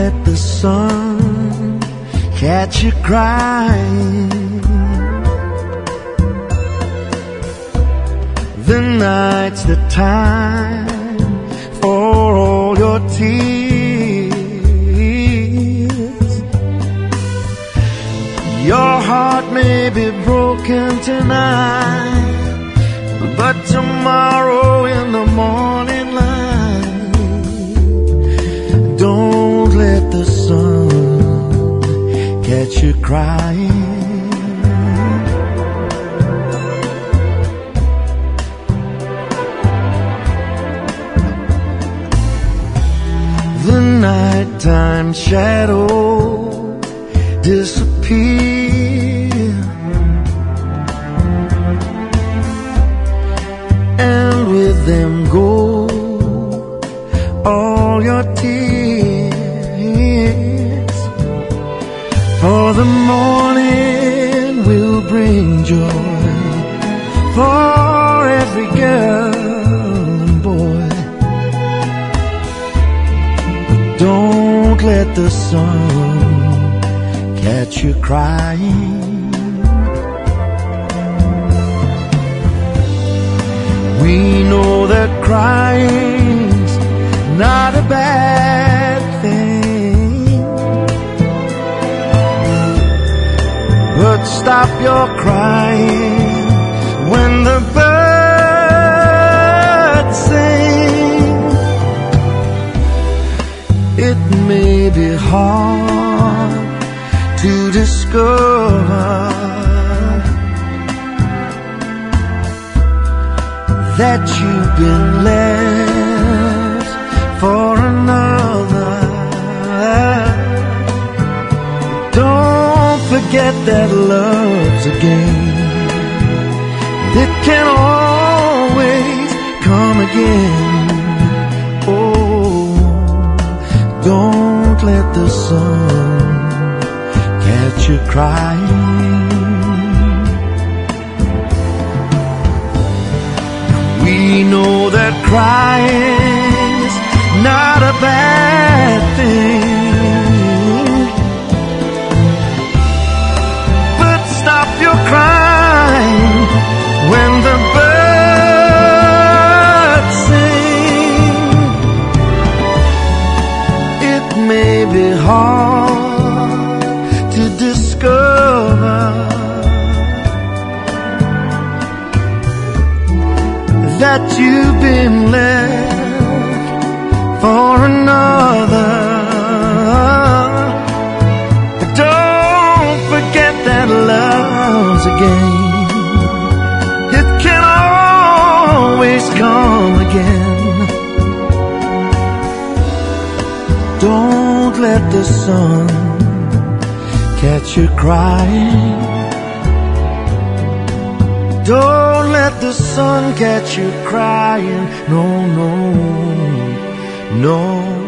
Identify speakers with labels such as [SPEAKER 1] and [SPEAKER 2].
[SPEAKER 1] let the sun catch you crying. The night's the time for all your tears. Your heart may be broken tonight, but tomorrow in the morning light, don't let the sun catch you crying. The nighttime shadow disappear, and with them go all your tears. For the morning will bring joy for every girl and boy. Don't let the sun catch you crying. We know that crying's not a bad thing, but stop your crying when the birds sing. It may be hard to discover that you've been left for another. Don't forget that love's a game. It can always come again. Oh, don't let the sun catch you crying. We know that crying's not a bad thing, but stop your crying when the birds sing. It may be hard to discover that you've been left for another. But don't forget that love's a game. It can always come again. Don't let the sun catch you crying. Don't let the sun catch you crying. No, no, no.